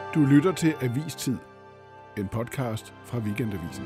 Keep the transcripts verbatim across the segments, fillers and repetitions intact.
Du lytter til Avistid, en podcast fra Weekendavisen.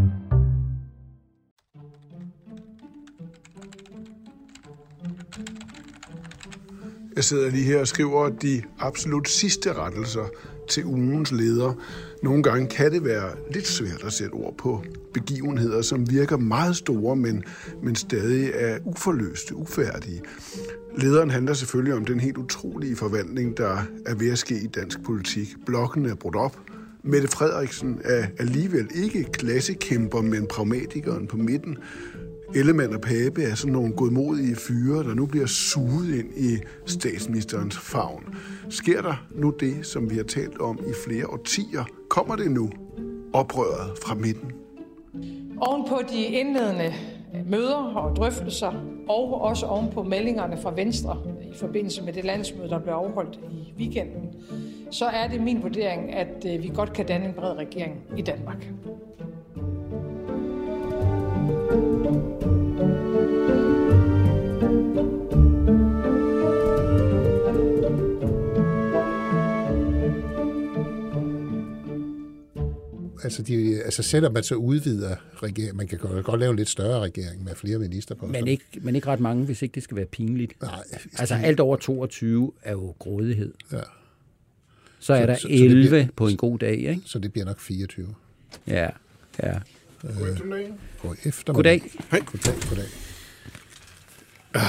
Jeg sidder lige her og skriver de absolut sidste rettelser til ugens leder. Nogle gange kan det være lidt svært at sætte ord på begivenheder, som virker meget store, men, men stadig er uforløste, ufærdige. Lederen handler selvfølgelig om den helt utrolige forvandling, der er ved at ske i dansk politik. Blokken er brudt op. Mette Frederiksen er alligevel ikke klassekæmper, men pragmatikeren på midten. Ellemann og Pape er sådan nogle godmodige fyre, der nu bliver suget ind i statsministerens favn. Sker der nu det, som vi har talt om i flere årtier? Kommer det nu? Oprøret fra midten? Oven på de indledende møder og drøftelser, og også oven på meldingerne fra Venstre i forbindelse med det landsmøde, der blev afholdt i weekenden, så er det min vurdering, at vi godt kan danne en bred regering i Danmark. Altså, de, altså selvom man så udvider regeringen, man kan godt lave en lidt større regering med flere ministerposter. Men ikke, men ikke ret mange, hvis ikke det skal være pinligt. Nej. Altså alt over toogtyve er jo grådighed. Ja. Så er så, der så, elleve så bliver, på en god dag, ikke? Så det bliver nok fireogtyve. Ja, ja. Øh, god eftermiddag. Goddag. Hej. Goddag, goddag. Ah.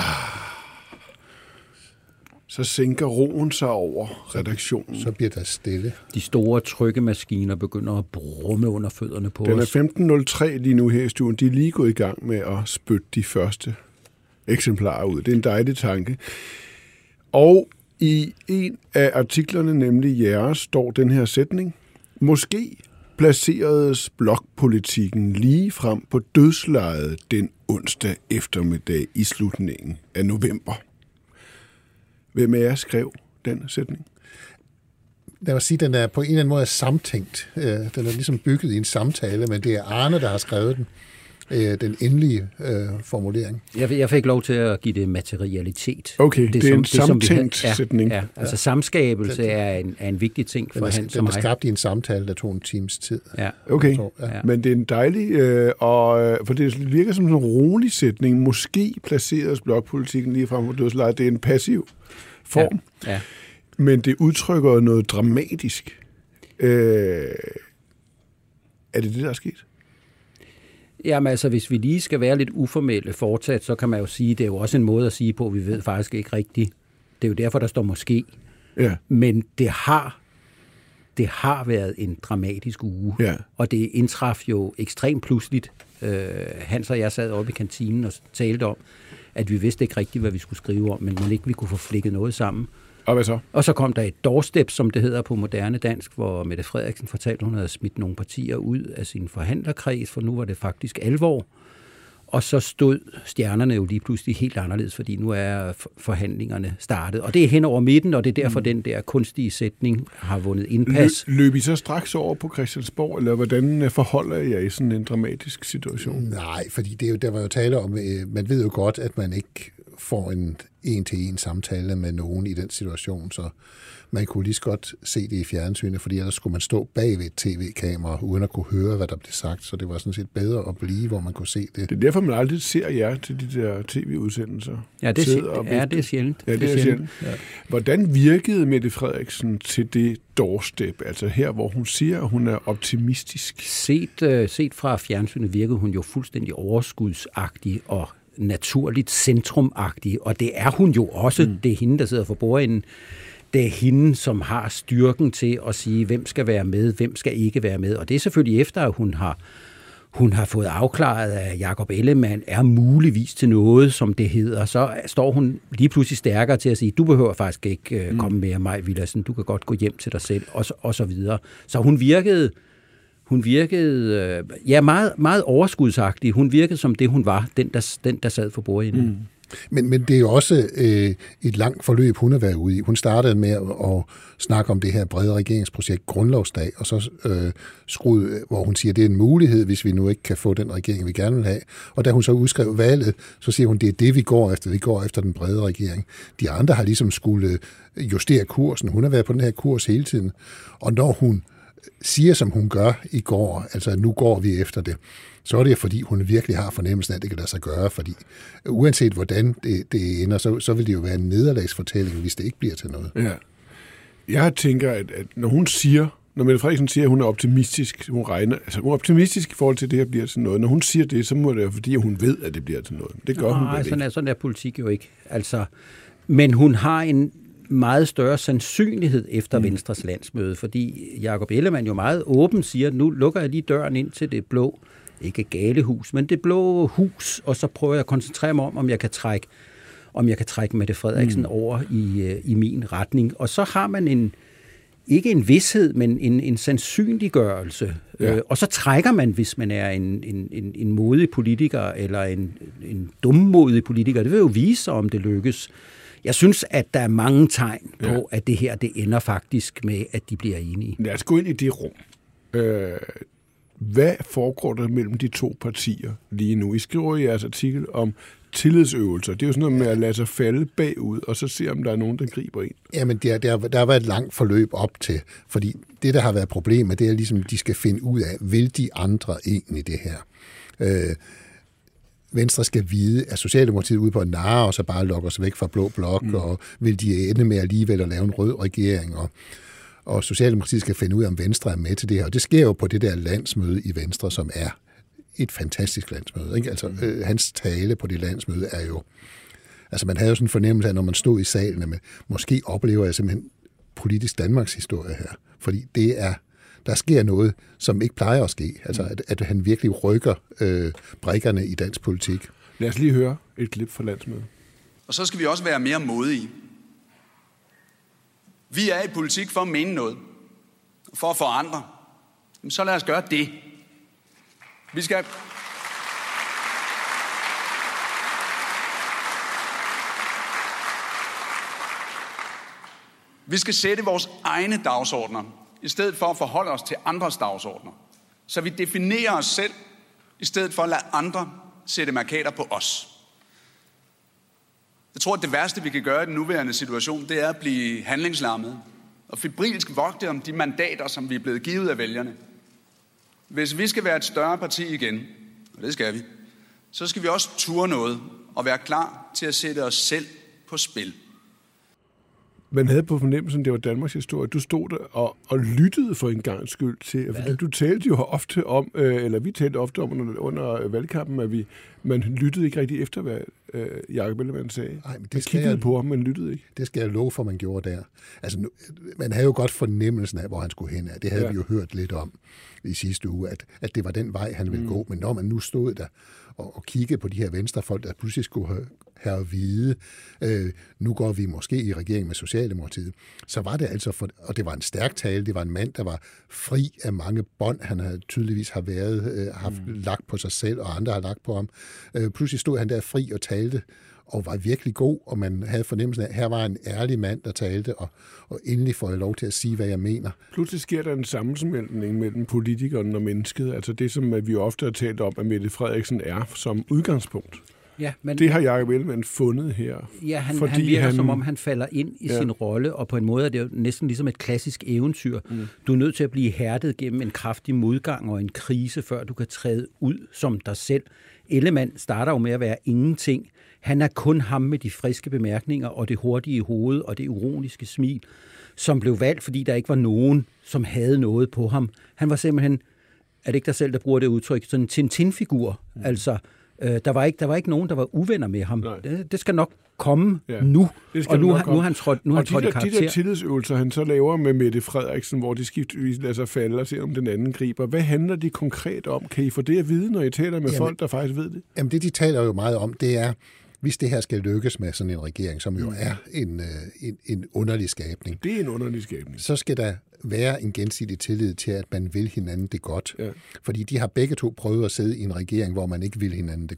Så sænker roen sig over redaktionen. Så bliver der stille. De store trykkemaskiner begynder at brumme under fødderne på Den er os. femten nul tre lige nu her i stuen. De er lige gået i gang med at spytte de første eksemplarer ud. Det er en dejlig tanke. Og i en af artiklerne, nemlig jeres, står den her sætning. Måske placeredes blokpolitikken lige frem på dødslejet den onsdag eftermiddag i slutningen af november. Hvem af jer skrev den sætning? Jeg vil sige, at den er på en eller anden måde samtænkt. Den er ligesom bygget i en samtale, men det er Arne, der har skrevet den. Den endelige øh, formulering. Jeg, jeg fik lov til at give det materialitet. Okay, det, det er som, en samtænkt det, sætning. Ja, ja, altså samskabelse er en, er en vigtig ting for den er, han som mig. Den er skabt mig. i en samtale, der tog en times tid. Ja. Okay, tror, ja. Ja. Men det er en dejlig, øh, og, for det virker som en rolig sætning. Måske placeres blokpolitikken lige frem på dødslejet. Det er en passiv form. Ja. Ja. Men det udtrykker noget dramatisk. Øh, er det det, der er sket? Jamen altså, hvis vi lige skal være lidt uformelle fortsat, så kan man jo sige, det er jo også en måde at sige på, at vi ved faktisk ikke rigtigt. Det er jo derfor, der står måske. Ja. Men det har, det har været en dramatisk uge, ja. Og det indtraf jo ekstremt pludseligt. Øh, Hans og jeg sad oppe i kantinen og talte om, at vi vidste ikke rigtigt, hvad vi skulle skrive om, men man ikke vi kunne få flikket noget sammen. Og hvad så? Og så kom der et doorstep, som det hedder på moderne dansk, hvor Mette Frederiksen fortalte, at hun havde smidt nogle partier ud af sin forhandlerkreds, for nu var det faktisk alvor. Og så stod stjernerne jo lige pludselig helt anderledes, fordi nu er forhandlingerne startet. Og det er hen over midten, og det er derfor, mm. den der kunstige sætning har vundet indpas. Løb, løb I så straks over på Christiansborg, eller hvordan forholder jeg i sådan en dramatisk situation? Nej, fordi det er jo, der var jo tale om, man ved jo godt, at man ikke får en en-til-en samtale med nogen i den situation, så man kunne lige så godt se det i fjernsynet, fordi ellers skulle man stå bag ved et tv-kamera, uden at kunne høre, hvad der blev sagt, så det var sådan set bedre at blive, hvor man kunne se det. Det er derfor, man aldrig ser jer til de der tv-udsendelser. Ja, det er, ja, det er sjældent. Ja, det er sjældent. Ja. Hvordan virkede Mette Frederiksen til det doorstep, altså her, hvor hun siger, at hun er optimistisk? Set, uh, set fra fjernsynet virkede hun jo fuldstændig overskudsagtig og naturligt centrumagtig, og det er hun jo også. Mm. Det er hende, der sidder for bordenden. Det er hende, som har styrken til at sige, hvem skal være med, hvem skal ikke være med. Og det er selvfølgelig efter, at hun har, hun har fået afklaret, at Jakob Ellemann er muligvis til noget, som det hedder. Så står hun lige pludselig stærkere til at sige, du behøver faktisk ikke uh, komme med, Maj Villadsen, du kan godt gå hjem til dig selv, og så, og så videre. Så hun virkede... Hun virkede ja, meget, meget overskudsagtig. Hun virkede som det, hun var, den der, den, der sad for bordenden. Mm. Men, men det er jo også øh, et langt forløb, hun har været ude i. Hun startede med at, at snakke om det her brede regeringsprojekt Grundlovsdag, og så øh, skruede, hvor hun siger, at det er en mulighed, hvis vi nu ikke kan få den regering, vi gerne vil have. Og da hun så udskrev valget, så siger hun, at det er det, vi går efter. Vi går efter den brede regering. De andre har ligesom skulle justere kursen. Hun har været på den her kurs hele tiden. Og når hun siger, som hun gør i går, altså nu går vi efter det, så er det fordi, hun virkelig har fornemmelsen af, at det kan lade sig gøre, fordi uanset hvordan det, det ender, så, så vil det jo være en nederlagsfortælling, hvis det ikke bliver til noget. Ja. Jeg tænker, at, at når hun siger, når Mette Frederiksen siger, at hun er optimistisk, hun regner, altså hun er optimistisk i forhold til, at det her bliver til noget. Når hun siger det, så må det være, fordi hun ved, at det bliver til noget. Det gør Nå, hun vel sådan ikke. Er, sådan er politik jo ikke. Altså, men hun har en meget større sandsynlighed efter mm. Venstres landsmøde, fordi Jakob Ellemann jo meget åbent siger, at nu lukker jeg lige døren ind til det blå, ikke galehus, men det blå hus, og så prøver jeg at koncentrere mig om, om jeg kan trække, om jeg kan trække Mette Frederiksen mm. over i, i min retning. Og så har man en, ikke en vished, men en, en sandsynliggørelse. Ja. Øh, og så trækker man, hvis man er en, en, en, en modig politiker, eller en, en dummodig politiker. Det vil jo vise sig, om det lykkes. Jeg synes, at der er mange tegn på, ja. at det her, det ender faktisk med, at de bliver enige. Lad os gå ind i det rum. Øh, hvad foregår der mellem de to partier lige nu? I skriver i jeres artikel om tillidsøvelser. Det er jo sådan noget med at lade sig falde bagud, og så se, om der er nogen, der griber ind. Jamen, der, der, der har været et langt forløb op til, fordi det, der har været problemet, det er ligesom, de skal finde ud af, vil de andre egentlig det her? Øh, Venstre skal vide, at Socialdemokratiet er ude på at narre, og så bare lukke os væk fra blå blok, mm. og vil de ende med alligevel at lave en rød regering, og, og Socialdemokratiet skal finde ud af, om Venstre er med til det her. Og det sker jo på det der landsmøde i Venstre, som er et fantastisk landsmøde. Ikke? Altså, øh, hans tale på det landsmøde er jo... Altså, man havde jo sådan en fornemmelse af, når man stod i salen, at måske oplever jeg simpelthen politisk Danmarks historie her. Fordi det er... Der sker noget, som ikke plejer at ske. Altså, at, at han virkelig rykker øh, brikkerne i dansk politik. Lad os lige høre et klip fra landsmødet. Og så skal vi også være mere modige. Vi er i politik for at mene noget. For at forandre. Så lad os gøre det. Vi skal... Vi skal sætte vores egne dagsordner, i stedet for at forholde os til andres dagsordner. Så vi definerer os selv, i stedet for at lade andre sætte markader på os. Jeg tror, at det værste, vi kan gøre i den nuværende situation, det er at blive handlingslammet og febrilsk vogte om de mandater, som vi er blevet givet af vælgerne. Hvis vi skal være et større parti igen, og det skal vi, så skal vi også ture noget og være klar til at sætte os selv på spil. Man havde på fornemmelsen, det var Danmarks historie. Du stod der og, og lyttede for en gang skyld til, fordi du talte jo ofte om, øh, eller vi talte ofte om under, under valgkampen, at vi, man lyttede ikke rigtig efter, hvad øh, Jakob Ellemann sagde. Nej, men det man kiggede jeg, på ham, men lyttede ikke. Det skal jeg love for, man gjorde der. Altså, nu, man havde jo godt fornemmelsen af, hvor han skulle hen af. Det havde ja. vi jo hørt lidt om i sidste uge, at, at det var den vej, han ville mm. gå. Men når man nu stod der og, og kiggede på de her venstrefolk, der pludselig skulle have her at vide, øh, nu går vi måske i regering med Socialdemokratiet, så var det altså, for, og det var en stærk tale, det var en mand, der var fri af mange bånd, han havde tydeligvis har været, øh, haft mm. lagt på sig selv, og andre har lagt på ham. Øh, pludselig stod han der fri og talte, og var virkelig god, og man havde fornemmelsen af, at her var en ærlig mand, der talte, og, og endelig får jeg lov til at sige, hvad jeg mener. Pludselig sker der en sammensmeltning mellem politikeren og mennesket, altså det, som vi ofte har talt om, at Mette Frederiksen er som udgangspunkt. Ja, men, det har Jakob Ellemann fundet her. Ja, han, han virker han, som om, han falder ind i ja. sin rolle, og på en måde er det jo næsten ligesom et klassisk eventyr. Mm. Du er nødt til at blive hærdet gennem en kraftig modgang og en krise, før du kan træde ud som dig selv. Ellemann starter jo med at være ingenting. Han er kun ham med de friske bemærkninger og det hurtige hoved og det ironiske smil, som blev valgt, fordi der ikke var nogen, som havde noget på ham. Han var simpelthen, er det ikke dig selv, der bruger det udtryk, sådan en Tintin-figur, mm. altså... Der var, ikke, der var ikke nogen, der var uvenner med ham. Det, det skal nok komme ja. nu, og nu, nu har han trådt, nu han trådt i karakter. De der tillidsøvelser, han så laver med Mette Frederiksen, hvor de skiftvis lader sig falde og se, om den anden griber. Hvad handler de konkret om? Kan I få det at vide, når I taler med jamen, folk, der faktisk ved det? Jamen det, de taler jo meget om, det er, hvis det her skal lykkes med sådan en regering, som jo mm. er en, en, en underlig skabning. Det er en underlig skabning. Så skal der være en gensidig tillid til, at man vil hinanden det godt. Ja. Fordi de har begge to prøvet at sidde i en regering, hvor man ikke vil hinanden det godt.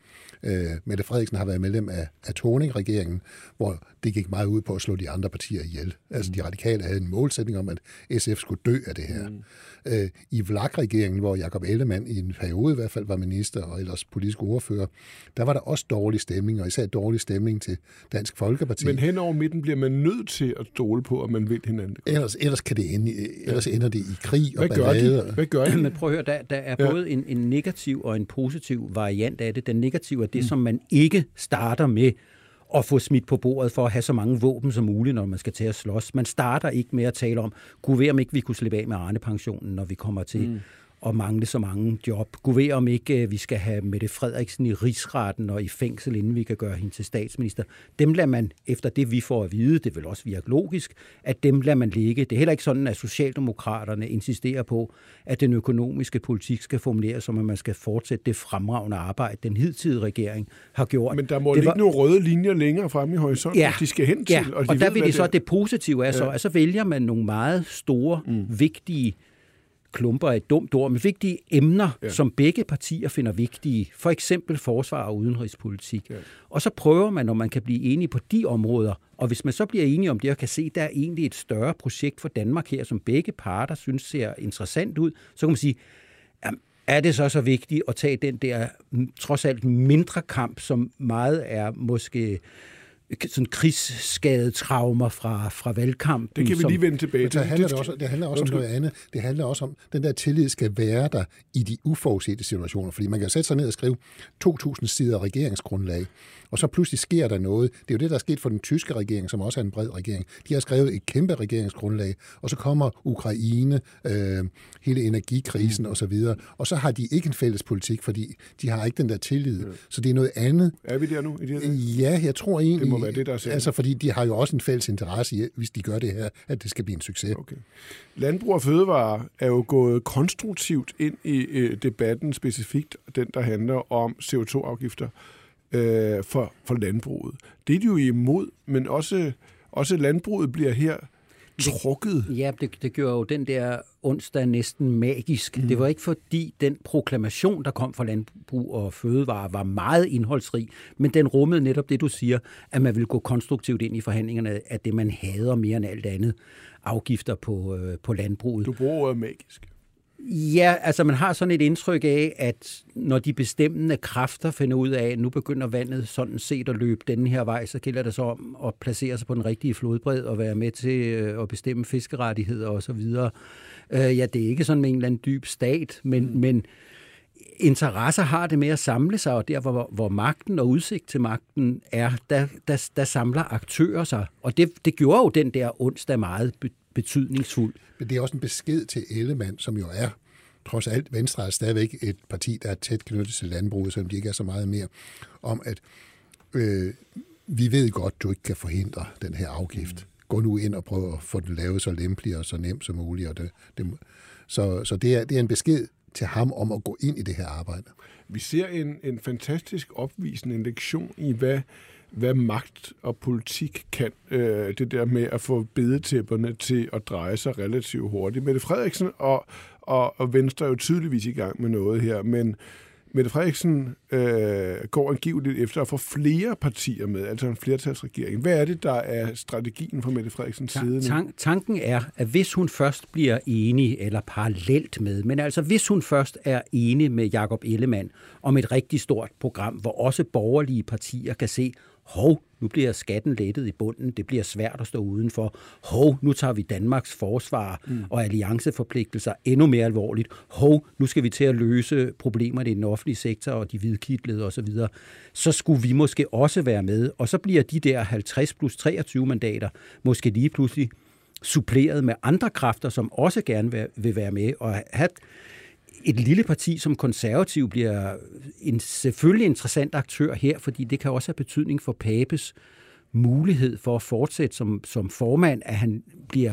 Øh, Mette Frederiksen har været medlem af, af Thorning-regeringen, hvor det gik meget ud på at slå de andre partier ihjel. Altså de radikale havde en målsætning om, at S F skulle dø af det her. Mm. Øh, I V L A K-regeringen, hvor Jakob Ellemann i en periode i hvert fald var minister og ellers politisk ordfører, der var der også dårlig stemning, og især dårlig stemning til Dansk Folkeparti. Men hen over midten bliver man nødt til at stole på, at man vil hinanden. Ellers, ellers, kan det ende, ellers ender det i krig og Hvad gør ballade. de? Hvad gør de? Men prøv at høre, der, der er ja. både en, en negativ og en positiv variant af det. Den negative er det, mm. som man ikke starter med at få smidt på bordet for at have så mange våben som muligt, når man skal til at slås. Man starter ikke med at tale om, kunne være om ikke vi kunne slippe af med Arne-pensionen, når vi kommer til mm. at mangle så mange job. Kunne være om ikke vi skal have Mette Frederiksen i rigsretten og i fængsel, inden vi kan gøre hende til statsminister. Dem lader man, efter det vi får at vide, det vil også virke logisk, at dem lader man ligge. Det er heller ikke sådan, at Socialdemokraterne insisterer på, at den økonomiske politik skal formuleres, som at man skal fortsætte det fremragende arbejde, den hidtidige regering har gjort. Men der må det ligge var... nogle røde linjer længere fremme i horisonten, ja. de skal hen til. Ja. Og, de og der ved, vil det så, det, det positive er så, ja. at så vælger man nogle meget store, mm. vigtige klumper er et dumt ord, men vigtige emner, ja. som begge partier finder vigtige. For eksempel forsvar og udenrigspolitik. Ja. Og så prøver man, når man kan blive enige på de områder. Og hvis man så bliver enige om det, og kan se, at der er egentlig et større projekt for Danmark her, som begge parter synes ser interessant ud, så kan man sige, jamen, er det så så vigtigt at tage den der trods alt mindre kamp, som meget er måske sådan krigsskadede traumer fra, fra valgkampen. Det kan vi lige vende tilbage til. Det handler, det også, det handler også om noget andet. Det handler også om, at den der tillid skal være der i de uforudsete situationer. Fordi man kan sætte sig ned og skrive to tusind sider regeringsgrundlag, og så pludselig sker der noget. Det er jo det, der er sket for den tyske regering, som også er en bred regering. De har skrevet et kæmpe regeringsgrundlag, og så kommer Ukraine, øh, hele energikrisen mm. osv., og så har de ikke en fælles politik, fordi de har ikke den der tillid. Ja. Så det er noget andet. Er vi der nu? I det her? Ja, jeg tror egentlig, det må være det, der er sagen. Altså, fordi de har jo også en fælles interesse i, hvis de gør det her, at det skal blive en succes. Okay. Landbrug og Fødevare er jo gået konstruktivt ind i øh, debatten, specifikt den, der handler om C O to afgifter øh, for, for landbruget. Det er de jo imod, men også, også landbruget bliver her trukket. Ja, det, det gjorde jo den der onsdag næsten magisk. Mm. Det var ikke fordi den proklamation, der kom fra Landbrug og Fødevare, var meget indholdsrig, men den rummede netop det, du siger, at man ville gå konstruktivt ind i forhandlingerne af det, man hader mere end alt andet, afgifter på, øh, på landbruget. Du bruger ordet magisk. Ja, altså man har sådan et indtryk af, at når de bestemmende kræfter finder ud af, at nu begynder vandet sådan set at løbe denne her vej, så gælder det så om at placere sig på den rigtige flodbred og være med til at bestemme fiskerettigheder og så videre. Ja, det er ikke sådan med en eller anden dyb stat, men, mm. men interesser har det med at samle sig, og der hvor, hvor magten og udsigt til magten er, der, der, der samler aktører sig. Og det, det gjorde jo den der onsdag meget betydningsfuld. Men det er også en besked til Ellemann, som jo er, trods alt, Venstre er stadigvæk et parti, der er tæt knyttet til landbruget, selvom de ikke er så meget mere, om at øh, vi ved godt, du ikke kan forhindre den her afgift. Gå nu ind og prøv at få den lavet så lempelig og så nemt som muligt. Og det, det, så så det, er, det er en besked til ham om at gå ind i det her arbejde. Vi ser en, en fantastisk opvisning, en lektion i, hvad hvad magt og politik kan. Øh, det der med at få bedetæpperne til at dreje sig relativt hurtigt. Mette Frederiksen og, og, og Venstre er jo tydeligvis i gang med noget her, men Mette Frederiksen øh, går angiveligt efter at få flere partier med, altså en flertalsregering. Hvad er det, der er strategien fra Mette Frederiksens Ta- side? Tan- tanken er, at hvis hun først bliver enig, eller parallelt med, men altså hvis hun først er enig med Jakob Ellemann om et rigtig stort program, hvor også borgerlige partier kan se, hov, nu bliver skatten lettet i bunden, det bliver svært at stå udenfor. Hov, nu tager vi Danmarks forsvar mm. og allianceforpligtelser endnu mere alvorligt. Hov, nu skal vi til at løse problemerne i den offentlige sektor og de hvidkitlede osv. Så, så skulle vi måske også være med, og så bliver de der halvtreds plus treogtyve mandater måske lige pludselig suppleret med andre kræfter, som også gerne vil være med og have et lille parti som Konservativ bliver en selvfølgelig interessant aktør her, fordi det kan også have betydning for Papes mulighed for at fortsætte som, som formand, at han bliver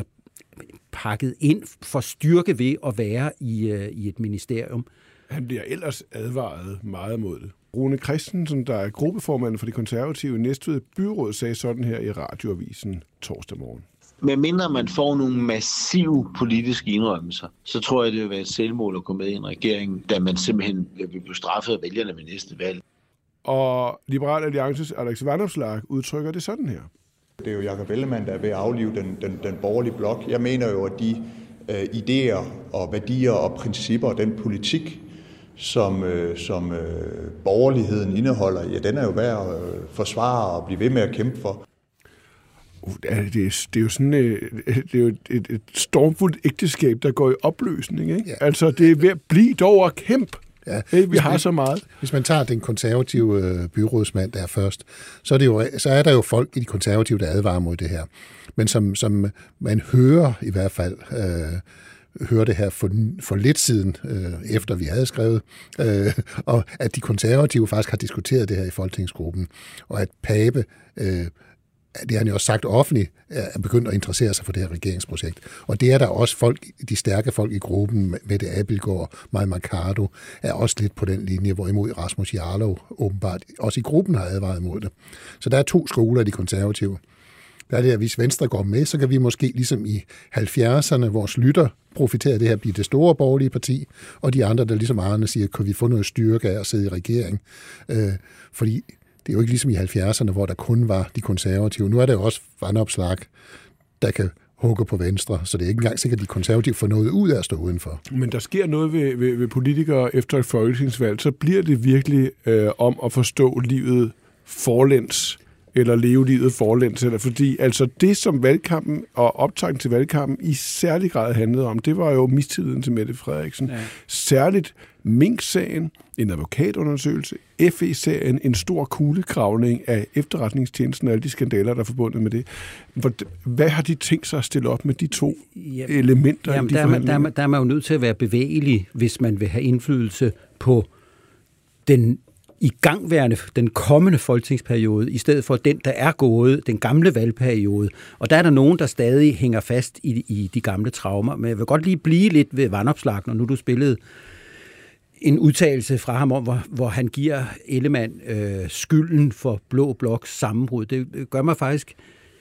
pakket ind for styrke ved at være i, uh, i et ministerium. Han bliver ellers advaret meget mod det. Rune Christensen, der er gruppeformand for de konservative i Næstved Byråd, sagde sådan her i Radioavisen torsdag morgen. Men mindre man får nogle massive politiske indrømmelser, så tror jeg, det vil være et selvmål at gå med i en regering, da man simpelthen vil blive straffet af vælgerne ved næste valg. og Liberal Alliances Alex Vanopslagh udtrykker det sådan her. Det er jo Jakob Ellemann, der er ved at aflive den, den, den borgerlige blok. Jeg mener jo, at de øh, idéer og værdier og principper og den politik, som, øh, som øh, borgerligheden indeholder, ja, den er jo værd at øh, forsvare og blive ved med at kæmpe for. Det er, det er jo sådan et, det er jo et, et stormfuldt ægteskab, der går i opløsning. Ikke? Ja. Altså, det er ved at blive dog at kæmpe. Ja. Hey, vi har man, så meget. Hvis man tager den konservative øh, byrådsmand der først, så er, det jo, så er der jo folk i de konservative, der advarer mod det her. Men som, som man hører i hvert fald, øh, hører det her for, for lidt siden, øh, efter vi havde skrevet, øh, og at de konservative faktisk har diskuteret det her i folketingsgruppen, og at Pape, øh, det har han jo også sagt offentligt, er begyndt at interessere sig for det her regeringsprojekt. Og det er der også folk, de stærke folk i gruppen, Mette Abildgaard, Mai Mercado, er også lidt på den linje, hvorimod Rasmus Jarlov åbenbart også i gruppen har advaret mod det. Så der er to skoler af de konservative. Der er det, at hvis Venstre går med, så kan vi måske ligesom i halvfjerdserne, vores lytter profiterer det her, blive det store borgerlige parti, og de andre, der ligesom Arne siger, kan vi få noget styrke af at sidde i regering. Øh, fordi det er jo ikke ligesom i halvfjerdserne, hvor der kun var de konservative. Nu er der jo også Vanopslagh, der kan hugge på Venstre, så det er ikke engang sikkert, at de konservative får noget ud af at stå udenfor. Men der sker noget ved, ved, ved politikere efter et folketingsvalg, så bliver det virkelig øh, om at forstå livet forlæns, eller leve livet forlæns, eller fordi altså det, som valgkampen og optakten til valgkampen i særlig grad handlede om, det var jo mistilliden til Mette Frederiksen. Ja. Særligt Mink-sagen, en advokatundersøgelse, F E-sagen, en stor kulegravning af efterretningstjenesten og alle de skandaler, der er forbundet med det. Hvad har de tænkt sig at stille op med de to jamen, elementer? Jamen, i de der, man, der, der er man jo nødt til at være bevægelig, hvis man vil have indflydelse på den igangværende, den kommende folketingsperiode, i stedet for den, der er gået, den gamle valgperiode. Og der er der nogen, der stadig hænger fast i, i de gamle traumer. Men jeg vil godt lige blive lidt ved Vanopslagh, når nu du spillede en udtalelse fra ham om, hvor, hvor han giver Ellemann øh, skylden for Blå Bloks sammenbrud. Det gør mig faktisk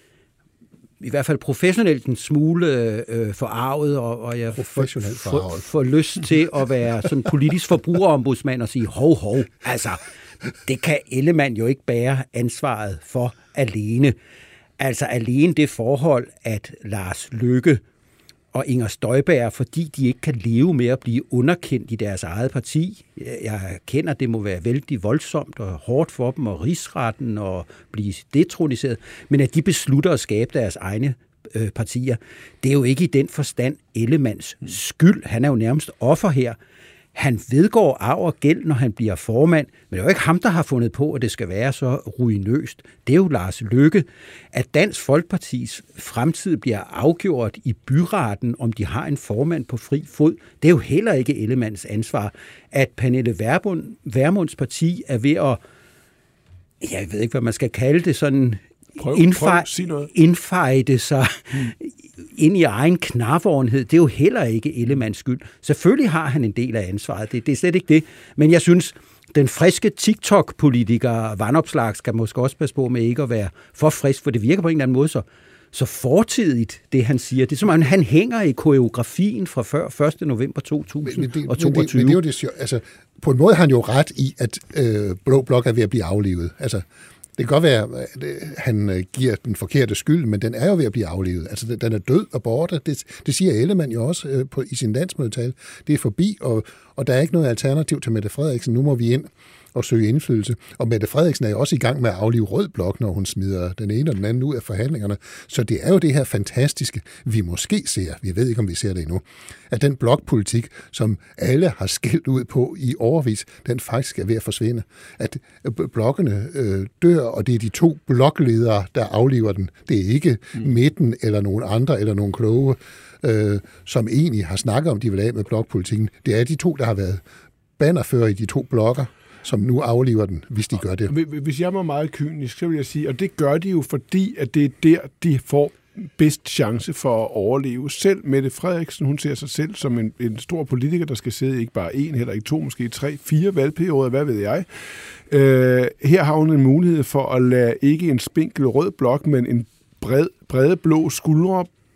i hvert fald professionelt en smule øh, forarvet, og, og jeg får for, for lyst til at være sådan politisk forbrugerombudsmand og sige, hov, hov, altså, det kan Ellemann jo ikke bære ansvaret for alene. Altså alene det forhold, at Lars Løkke og Inger Støjberg, fordi de ikke kan leve med at blive underkendt i deres eget parti. Jeg erkender, at det må være vældig voldsomt og hårdt for dem, og rigsretten og blive detroniseret, men at de beslutter at skabe deres egne øh, partier, det er jo ikke i den forstand Ellemanns skyld. Han er jo nærmest offer her. Han vedgår arv og gæld, når han bliver formand, men det er jo ikke ham, der har fundet på, at det skal være så ruinøst. Det er jo Lars Løkke. At Dansk Folkepartis fremtid bliver afgjort i byretten, om de har en formand på fri fod, det er jo heller ikke Ellemanns ansvar. At Pernille Vermund, Vermunds parti er ved at, jeg ved ikke, hvad man skal kalde det, sådan prøv, indfej, prøv, indfejde sig hmm. ind i egen knapvårenhed, det er jo heller ikke Ellemanns skyld. Selvfølgelig har han en del af ansvaret, det, det er slet ikke det. Men jeg synes, den friske TikTok-politiker Vanopslagh skal måske også passe på med ikke at være for frisk, for det virker på en eller anden måde så, så fortidigt, det han siger. Det er som om, han hænger i koreografien fra før første november to tusind og toogtyve. Men det, men det, men det er jo det, altså, på en måde har han jo ret i, at øh, Blå Blok er ved at blive aflivet. Altså, det kan godt være, at han giver den forkerte skyld, men den er jo ved at blive aflevet. Altså, den er død og borte. Det, det siger Ellemann jo også øh, på, i sin landsmødetale. Det er forbi, og, og der er ikke noget alternativ til Mette Frederiksen. Nu må vi ind og søge indflydelse. Og Mette Frederiksen er jo også i gang med at aflive Rød Blok, når hun smider den ene og den anden ud af forhandlingerne. Så det er jo det her fantastiske, vi måske ser, vi ved ikke, om vi ser det endnu, at den blokpolitik, som alle har skilt ud på i årevis, den faktisk er ved at forsvinde. At blokkene øh, dør, og det er de to blokledere, der afliver den. Det er ikke mm. midten eller nogen andre eller nogen kloge, øh, som egentlig har snakket om, de vil af med blokpolitikken. Det er de to, der har været bannerfører i de to blokker, som nu afliver den, hvis de gør det. Hvis jeg var meget kynisk, så vil jeg sige, og det gør de jo, fordi at det er der, de får bedst chance for at overleve. Selv Mette Frederiksen, hun ser sig selv som en, en stor politiker, der skal sidde ikke bare en, heller ikke to, måske tre, fire valgperioder, hvad ved jeg. Øh, her har hun en mulighed for at lade ikke en spinkel rød blok, men en bred, brede blå skuldre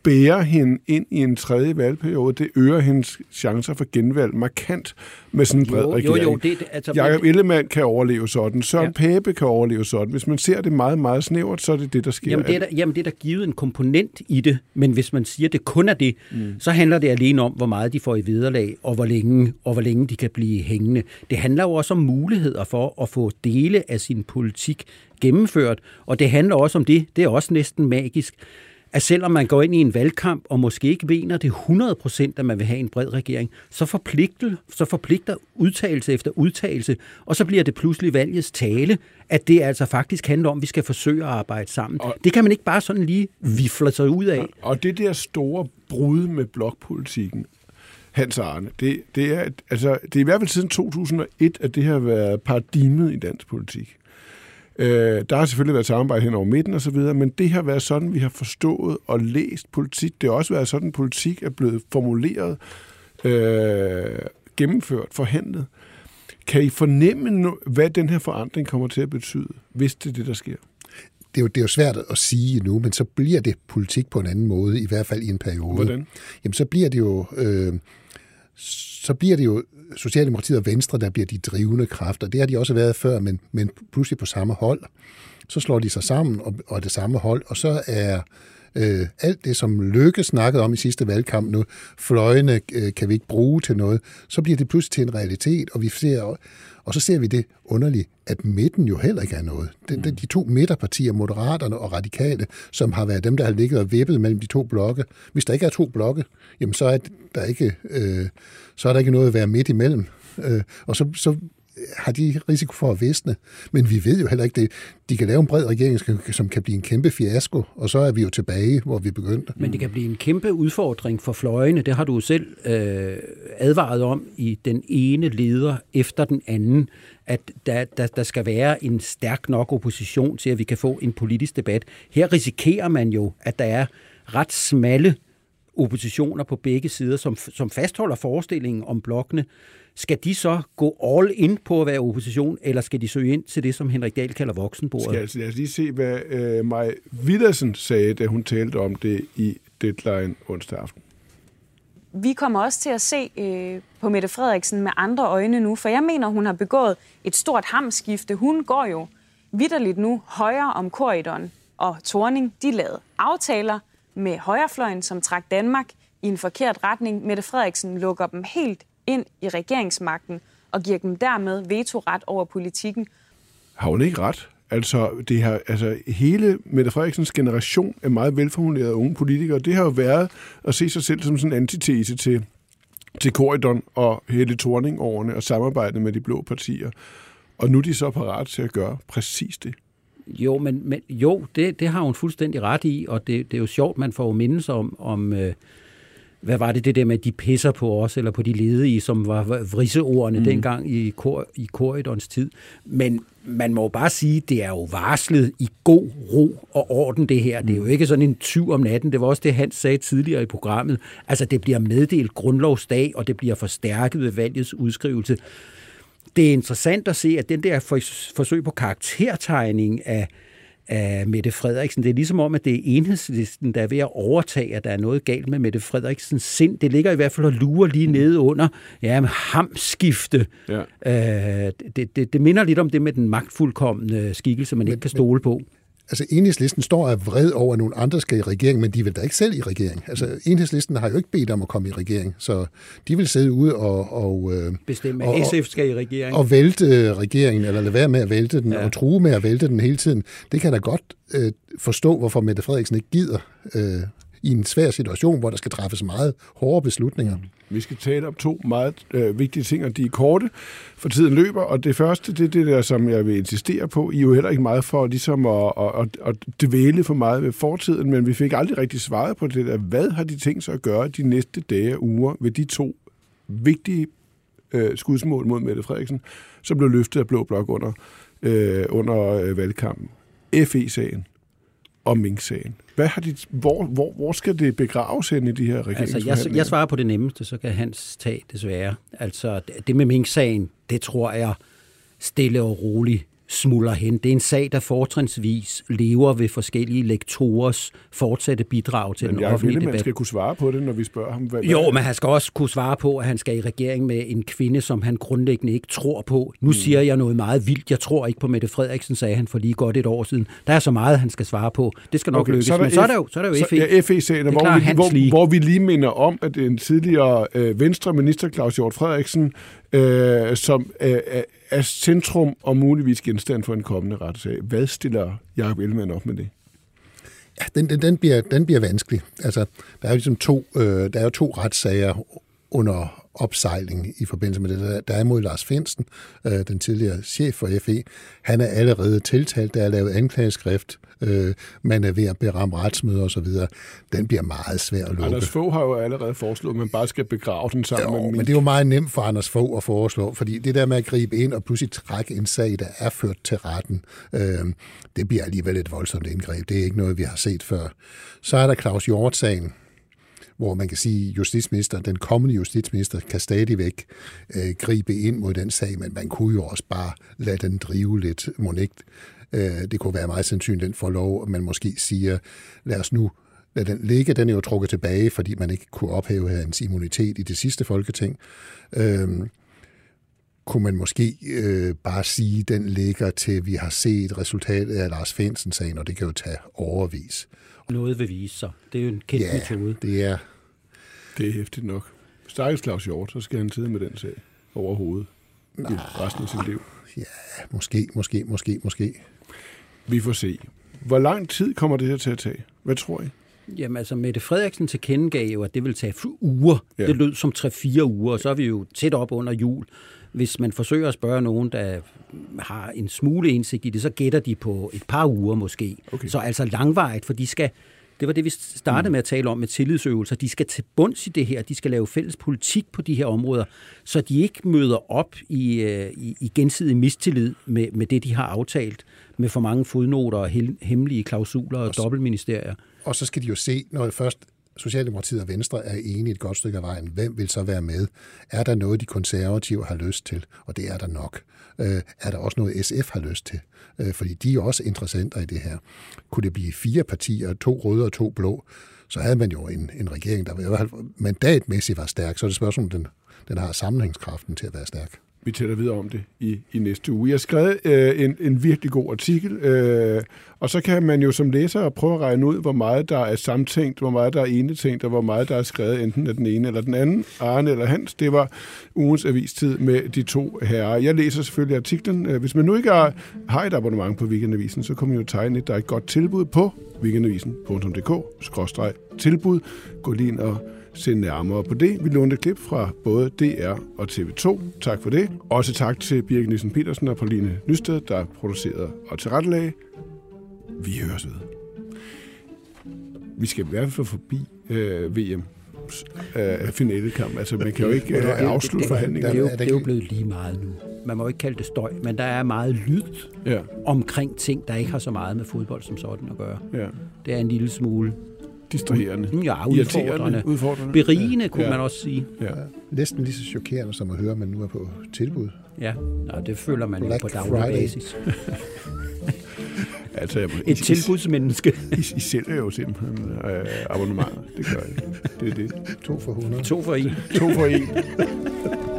bærer hende ind i en tredje valgperiode. Det øger hendes chancer for genvalg markant med sådan en bred jo, regering. Jo, jo, det, altså, Jakob Ellemann kan overleve sådan. Søren ja. Pape kan overleve sådan. Hvis man ser det meget, meget snævert, så er det det, der sker. Jamen, det er der, jamen, det er der givet en komponent i det, men hvis man siger, at det kun er det, mm. så handler det alene om, hvor meget de får i vederlag, og hvor længe, og hvor længe de kan blive hængende. Det handler jo også om muligheder for at få dele af sin politik gennemført, og det handler også om det, det er også næsten magisk, at selvom man går ind i en valgkamp, og måske ikke mener det hundrede procent, at man vil have en bred regering, så forpligter, så forpligter udtalelse efter udtalelse, og så bliver det pludselig valgets tale, at det altså faktisk handler om, at vi skal forsøge at arbejde sammen. Og det kan man ikke bare sådan lige vifle sig ud af. Og det der store brud med blokpolitikken, Hans Arne, det, det, er, altså, det er i hvert fald siden to tusind og et, at det har været paradigmet i dansk politik. Øh, der har selvfølgelig været samarbejde hen over midten og så videre, men det har været sådan, vi har forstået og læst politik. Det har også været sådan, politik er blevet formuleret, øh, gennemført, forhandlet. Kan I fornemme, hvad den her forandring kommer til at betyde, hvis det er det, der sker? Det er, jo, det er jo svært at sige nu, men så bliver det politik på en anden måde, i hvert fald i en periode. Hvordan? Jamen, så bliver det jo... Øh, så bliver det jo Socialdemokratiet og Venstre, der bliver de drivende kræfter. Det har de også været før, men, men pludselig på samme hold. Så slår de sig sammen og, og det samme hold, og så er øh, alt det, som Løkke snakkede om i sidste valgkamp nu, fløjene øh, kan vi ikke bruge til noget, så bliver det pludselig til en realitet, og vi ser, og så ser vi det underligt, at midten jo heller ikke er noget. De, de, de to midterpartier, Moderaterne og Radikale, som har været dem, der har ligget og vippet mellem de to blokke. Hvis der ikke er to blokke, jamen så er der ikke, øh, så er der ikke noget at være midt imellem. Øh, og så, så har de risiko for at visne. Men vi ved jo heller ikke det. De kan lave en bred regering, som kan blive en kæmpe fiasko, og så er vi jo tilbage, hvor vi begyndte. Men det kan blive en kæmpe udfordring for fløjene. Det har du selv øh, advaret om i den ene leder efter den anden, at der, der, der skal være en stærk nok opposition til, at vi kan få en politisk debat. Her risikerer man jo, at der er ret smalle oppositioner på begge sider, som, som fastholder forestillingen om blokkene. Skal de så gå all in på at være opposition, eller skal de søge ind til det, som Henrik Dahl kalder voksenbordet? Skal altså, lad os lige se, hvad øh, Maj Villadsen sagde, da hun talte om det i Deadline onsdag aften. Vi kommer også til at se øh, på Mette Frederiksen med andre øjne nu, for jeg mener, hun har begået et stort hamskifte. Hun går jo vitterligt nu højere om korridoren, og Thorning, de lavede aftaler med højrefløjen, som trak Danmark i en forkert retning. Mette Frederiksen lukker dem helt ind i regeringsmagten og giver dem dermed vetoret over politikken. Har hun ikke ret? Altså, det her, altså hele Mette Frederiksens generation af meget velformulerede unge politikere, det har jo været at se sig selv som sådan en antitese til, til Corydon og Helle Thorning-årene og samarbejdet med de blå partier. Og nu er de så parat til at gøre præcis det. Jo, men, men jo, det, det har hun fuldstændig ret i, og det, det er jo sjovt, man får mindes om, om øh, hvad var det det der med, at de pisser på os, eller på de ledige, som var vriseordene mm. dengang i, kor, i Corydons tid. Men man må jo bare sige, det er jo varslet i god ro og orden, det her. Det er jo ikke sådan en tyv om natten. Det var også det, Hans sagde tidligere i programmet. Altså, det bliver meddelt grundlovsdag, og det bliver forstærket ved valgets udskrivelse. Det er interessant at se, at den der forsøg på karaktertegning af, af Mette Frederiksen, det er ligesom om, at det er Enhedslisten, der er ved at overtage, at der er noget galt med Mette Frederiksens sind. Det ligger i hvert fald og lurer lige nede under ja, med hamskifte. Ja. Øh, det, det, det minder lidt om det med den magtfuldkomne skikkelse, man men, ikke kan stole på. Altså, Enhedslisten står af vred over, at nogle andre skal i regering, men de vil da ikke selv i regering. Altså, Enhedslisten har jo ikke bedt om at komme i regering, så de vil sidde ude og... og bestemme, at S F skal i regering. Og vælte regeringen, eller lade være med at vælte den, ja. Og true med at vælte den hele tiden. Det kan da godt øh, forstå, hvorfor Mette Frederiksen ikke gider øh, i en svær situation, hvor der skal træffes meget hårde beslutninger. Vi skal tale om to meget øh, vigtige ting, og de er korte, for tiden løber, og det første, det er det der, som jeg vil insistere på. I er jo heller ikke meget for ligesom at, at, at dvæle for meget ved fortiden, men vi fik aldrig rigtig svaret på det der. Hvad har de tænkt sig at gøre de næste dage og uger ved de to vigtige øh, skudsmål mod Mette Frederiksen, som blev løftet af Blå Blok under, øh, under øh, valgkampen? F E-sagen og Mink-sagen. Hvad har de, hvor, hvor, hvor skal det begraves hen i de her regeringsforhandlinger? Altså, jeg, jeg svarer på det nemmeste, så kan Hans tage desværre. Altså, det med Mink-sagen, det tror jeg stille og roligt smuldrer hen. Det er en sag, der fortrinsvis lever ved forskellige lektorers fortsatte bidrag til men den offentlige debat. Men man skal kunne svare på det, når vi spørger ham. Hvad jo, men han skal også kunne svare på, at han skal i regering med en kvinde, som han grundlæggende ikke tror på. Nu mm. siger jeg noget meget vildt. Jeg tror ikke på Mette Frederiksen, sagde han for lige godt et år siden. Der er så meget, han skal svare på. Det skal nok okay, lykkes. Så men F- så er der jo, så er der jo F E. Ja, F E-sagen, hvor, klar, vi, hvor, hvor vi lige minder om, at en tidligere øh, venstre minister, Claus Hjort Frederiksen, øh, som øh, er centrum og muligvis genstand for en kommende retssag. Hvad stiller Jakob Ellemann op med det? Ja, den, den, den, bliver, den bliver vanskelig. Altså, der er jo ligesom to, øh, der er jo to retssager under opsejling i forbindelse med det. Der er mod Lars Findsen, øh, den tidligere chef for F E. Han er allerede tiltalt, der er lavet anklageskrift, øh, man er ved at beramme retsmøder og så videre. Den bliver meget svær at lukke. Anders Fogh har jo allerede foreslået, at man bare skal begrave den sammen jo, med men det er jo meget nemt for Anders Fogh at foreslå, fordi det der med at gribe ind og pludselig trække en sag, der er ført til retten, øh, det bliver alligevel et voldsomt indgreb. Det er ikke noget, vi har set før. Så er der Claus Hjort-sagen, hvor man kan sige, at justitsminister, den kommende justitsminister kan stadigvæk øh, gribe ind mod den sag, men man kunne jo også bare lade den drive lidt monigt. Øh, det kunne være meget sandsynligt, den får lov, at man måske siger, lad os nu lad den ligge. Den er jo trukket tilbage, fordi man ikke kunne ophæve hans immunitet i det sidste folketing. Øh, kunne man måske øh, bare sige, at den ligger til, vi har set resultatet af Lars Findsen-sagen, og det kan jo tage overvis. Noget vil vise sig. Det er jo en kendt ja, metode. det er... Det er hæftigt nok. Stakkels Claus Hjort, så skal han sidde med den sag over hovedet i resten af sit liv. Ja, måske, måske, måske, måske. Vi får se. Hvor lang tid kommer det her til at tage? Hvad tror I? Jamen altså, Mette Frederiksen tilkendegav jo, at det vil tage uger. Ja. Det lød som tre-fire uger, og så er vi jo tæt op under jul. Hvis man forsøger at spørge nogen, der har en smule indsigt i det, så gætter de på et par uger måske. Okay. Så altså langvarigt, for de skal... Det var det, vi startede med at tale om med tillidsøvelser. De skal til bunds i det her. De skal lave fælles politik på de her områder, så de ikke møder op i, i, i gensidig mistillid med, med det, de har aftalt, med for mange fodnoter og hemmelige klausuler og, og dobbeltministerier. Og så skal de jo se, når først Socialdemokratiet og Venstre er enige et godt stykke af vejen, hvem vil så være med? Er der noget, de konservative har lyst til? Og det er der nok. Øh, er der også noget, S F har lyst til? Øh, fordi de er også interessenter i det her. Kunne det blive fire partier, to røde og to blå, så havde man jo en, en regering, der i hvert fald mandatmæssigt var stærk. Så er det spørgsmål, om den, den har sammenhængskraften til at være stærk. Vi taler videre om det i, i næste uge. Jeg har skrevet øh, en, en virkelig god artikel, øh, og så kan man jo som læser prøve at regne ud, hvor meget der er samtænkt, hvor meget der er enetænkt, og hvor meget der er skrevet enten af den ene eller den anden, Arne eller Hans. Det var ugens avistid med de to herrer. Jeg læser selvfølgelig artiklen. Hvis man nu ikke har, har et abonnement på Weekendavisen, så kommer man jo tegne et, der er et godt tilbud på weekendavisen punktum d k skråstreg tilbud. Gå lige ind og se nærmere på det. Vi lånte et klip fra både D R og T V to. Tak for det. Også tak til Birgit Nielsen Petersen og Pauline Nysted, der producerede og tilrettelagde. Vi høres ved. Vi skal i hvert fald forbi øh, V M øh, finalekamp. Altså, man kan jo ikke øh, afslutte forhandlinger. Det, det, det er jo blevet lige meget nu. Man må ikke kalde det støj, men der er meget lyd ja. omkring ting, der ikke har så meget med fodbold som sådan at gøre. Ja. Det er en lille smule distraherende. Ja, udfordrende. udfordrende. Berigende, ja. kunne ja. man også sige. Ja. Næsten lige så chokerende som at høre, at man nu er på tilbud. Ja, Nå, det føler man Black jo på daglig basis. altså, jeg, Et I, tilbudsmenneske. I, I sælger jo simpelthen øh, abonnementer. Det gør jeg. Det er det. To for hundrede. To for en. To for en.